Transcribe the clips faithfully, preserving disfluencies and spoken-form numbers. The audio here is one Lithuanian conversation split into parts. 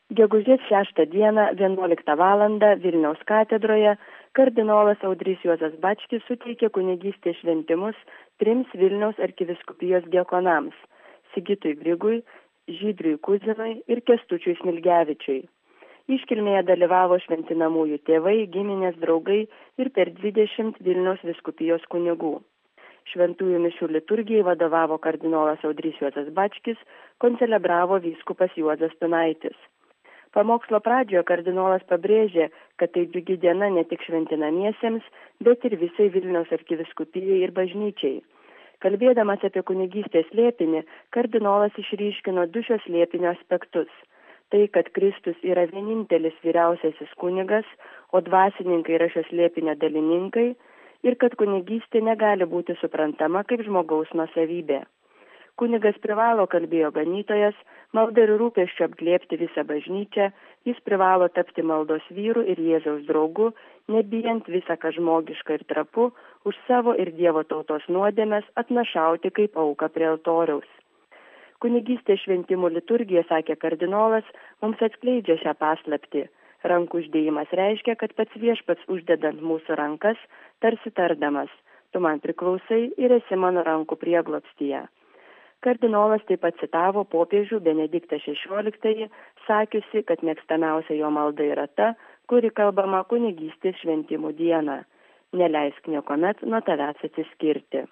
Gegužės šeštą dieną vienuoliktą valandą Vilniaus katedroje kardinolas Audrys Juozas Bačkis suteikė kunigystės šventimus trims Vilniaus arkivyskupijos diakonams – Sigitui Grigui, Žydriui Kuzinui ir Kęstučiui Smilgevičiui. Iškilmėje dalyvavo šventinamųjų tėvai, giminės, draugai ir per dvidešimt Vilniaus vyskupijos kunigų. Šventųjų mišių liturgijai vadovavo kardinolas Audrys Juozas Bačkis, koncelebravo vyskupas Juozas Tunaitis. Pamokslo pradžioje kardinolas pabrėžė, kad tai džiugi diena ne tik šventinamiesiems, bet ir visai Vilniaus arkivyskupijai ir bažnyčiai. Kalbėdamas apie kunigystės slėpinį, kardinolas išryškino du šio slėpinio aspektus. Tai, kad Kristus yra vienintelis vyriausiasis kunigas, o dvasininkai yra šio slėpinio dalininkai, ir kad kunigystė negali būti suprantama kaip žmogaus nuosavybė. Kunigas privalo, kalbėjo ganytojas, maldą ir rūpesčiu apglėbti visą bažnyčią, jis privalo tapti maldos vyru ir Jėzaus draugu, nebijant visą ką žmogišką ir trapu, už savo ir Dievo tautos nuodėmes atnašauti kaip auką prie altoriaus. Kunigystės šventimų liturgija, sakė kardinolas, mums atskleidžia šią paslaptį. Rankų uždėjimas reiškia, kad pats Viešpats uždedant mūsų rankas, tarsi tardamas, tu man priklausai ir esi mano rankų prieglobstyje. Kardinolas taip pat citavo popiežių Benediktą šešioliktąjį, sakiusi, kad mėgstamiausia jo malda yra ta, kuri kalbama kunigystės šventimų dieną. Neleisk niekuomet nuo tavęs atsiskirti.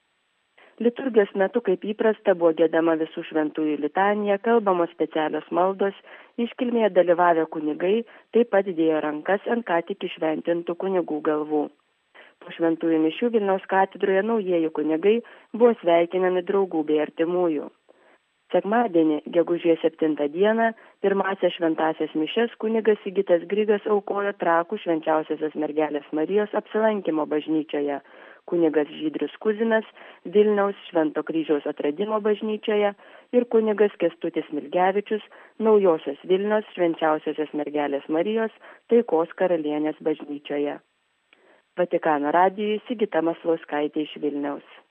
Liturgijos metu, kaip įprasta, buvo giedama visų šventųjų litanija, kalbamos specialios maldos, iškilmėje dalyvavę kunigai taip pat dėjo rankas ant ką tik išventintų kunigų galvų. Po šventųjų mišių Vilniaus katedroje naujieji kunigai buvo sveikinami draugų bei artimųjų. Sekmadienį, gegužės septintą dieną, pirmąsias šventąsias mišias kunigas Sigitas Grigas aukojo Trakų Švenčiausiosios Mergelės Marijos apsilankymo bažnyčioje, kunigas Žydrius Kuzinas Vilniaus Švento Kryžiaus atradimo bažnyčioje ir kunigas Kęstutis Smilgevičius Naujosios Vilnios Švenčiausiosios Mergelės Marijos Taikos karalienės bažnyčioje. Vatikano radijui Sigita Maslauskaitė iš Vilniaus.